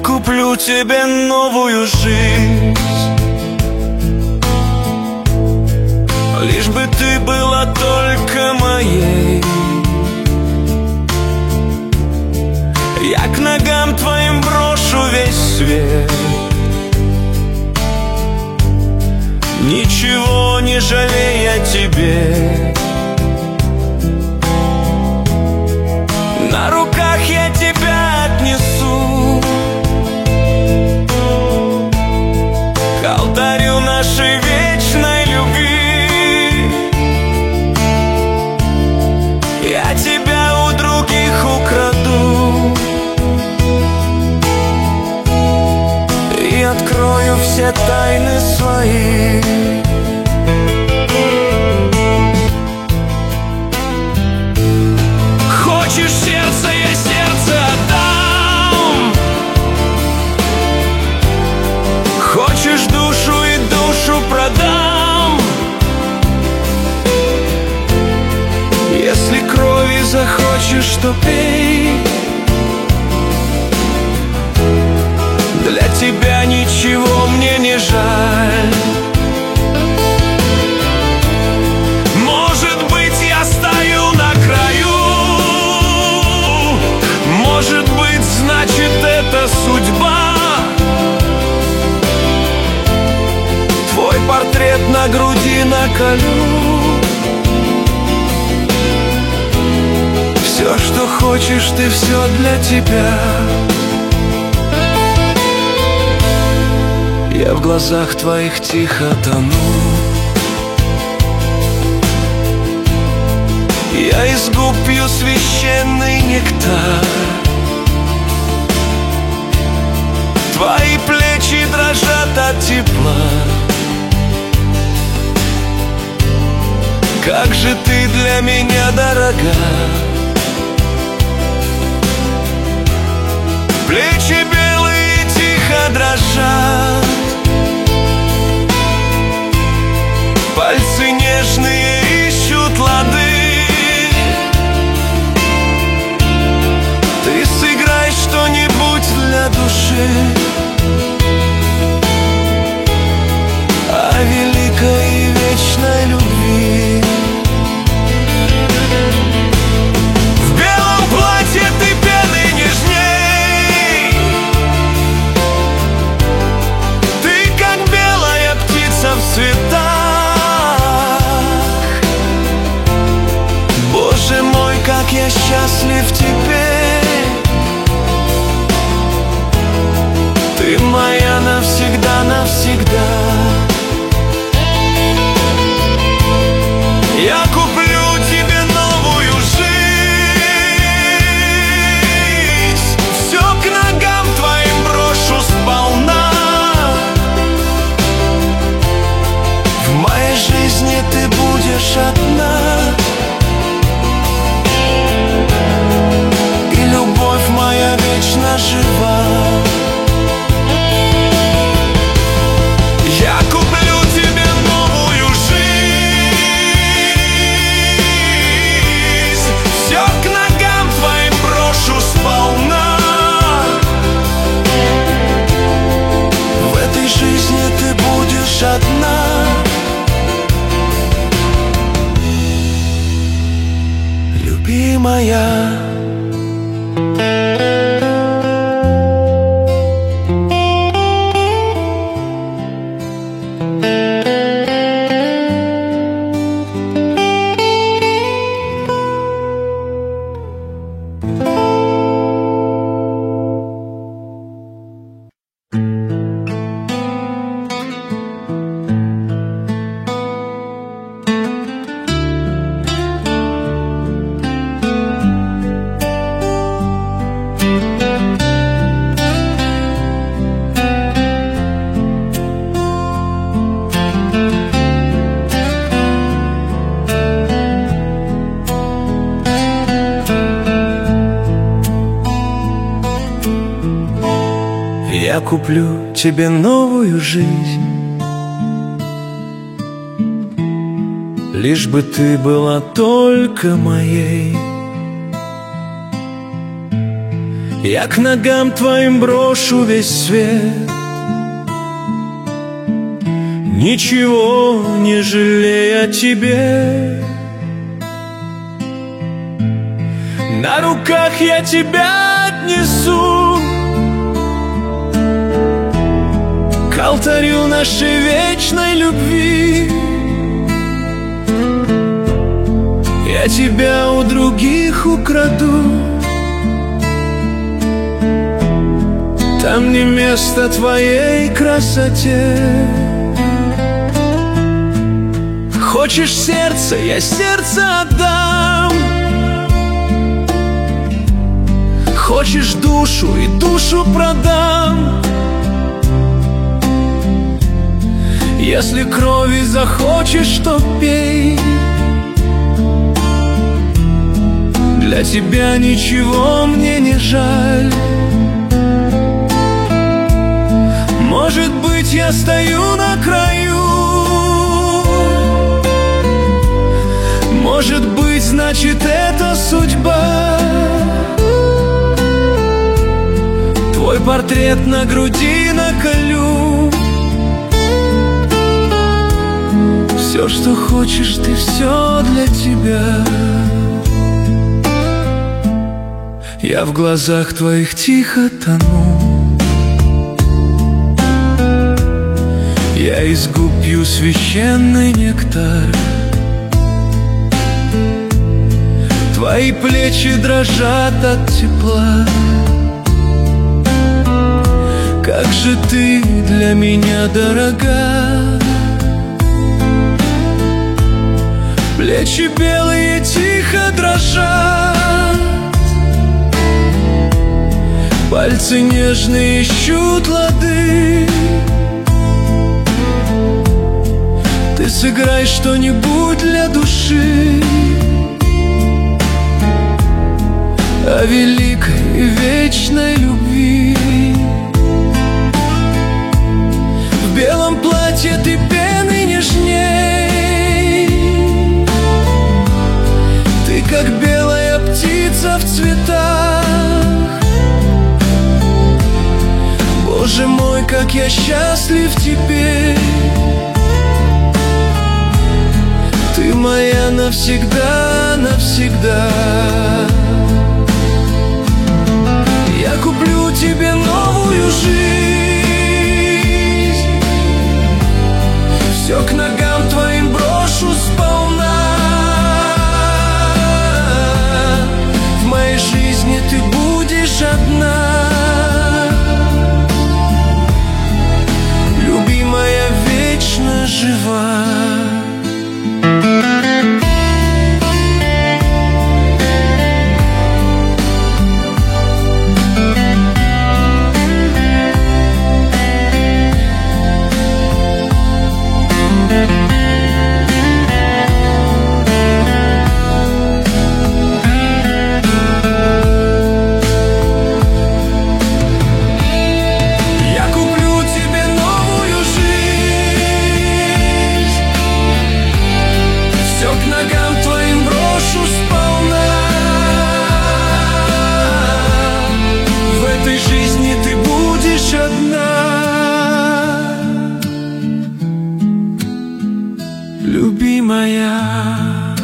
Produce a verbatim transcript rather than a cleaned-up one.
куплю тебе новую жизнь, лишь бы ты была только моей. Я к ногам твоим брошу весь свет, ничего не жалея тебе. На руках я тебя отнесу к алтарю нашей вечной любви. Я тебя у других украду и открою все тайны свои. Хочешь сердце, я сердце отдам. Хочешь душу, и душу продам. Если крови захочешь, то пей. Для тебя ничего мне не жаль. Может быть, я стою на краю, может быть, значит, это судьба. Твой портрет на груди наколю. Все, что хочешь, ты, все для тебя. Я в глазах твоих тихо тону. Я из губ пью священный нектар. Твои плечи дрожат от тепла. Как же ты для меня дорога. Плечи белые тихо дрожат. Пальцы нежные ищут лады. Ты сыграй что-нибудь для души о великой и вечной любви. В белом платье ты пены нежней. Ты как белая птица в цветах. Боже мой, как я счастлив теперь. Ты моя навсегда, навсегда. Я куплю тебе новую жизнь. Все к ногам твоим брошу сполна. В моей жизни ты будешь одна. И любовь моя вечно жива. Я куплю тебе новую жизнь. Все к ногам твоим брошу сполна. В этой жизни ты будешь одна. Любимая. Я куплю тебе новую жизнь, лишь бы ты была только моей. Я к ногам твоим брошу весь свет, ничего не жалея тебе. На руках я тебя отнесу к алтарю нашей вечной любви. Я тебя у других украду, там не место твоей красоте. Хочешь сердце, я сердце отдам. Хочешь душу, и душу продам. Если крови захочешь, то пей. Для тебя ничего мне не жаль. Может быть, я стою на краю, может быть, значит, это судьба. Твой портрет на груди наколю. Все, что хочешь, ты, все для тебя. Я в глазах твоих тихо тону, я из губ пью священный нектар. Твои плечи дрожат от тепла. Как же ты для меня дорога. Плечи белые тихо дрожат, пальцы нежные ищут лады. Ты сыграй что-нибудь для души о великой и вечной любви. В белом платье ты пены нежней, ты как белая птица в цветах. Боже мой, как я счастлив теперь. Ты моя навсегда, навсегда. Я куплю тебе новую жизнь, все к ногам твоим брошу сполна. В моей жизни ты будешь одна, любимая, вечно жива. Любимая.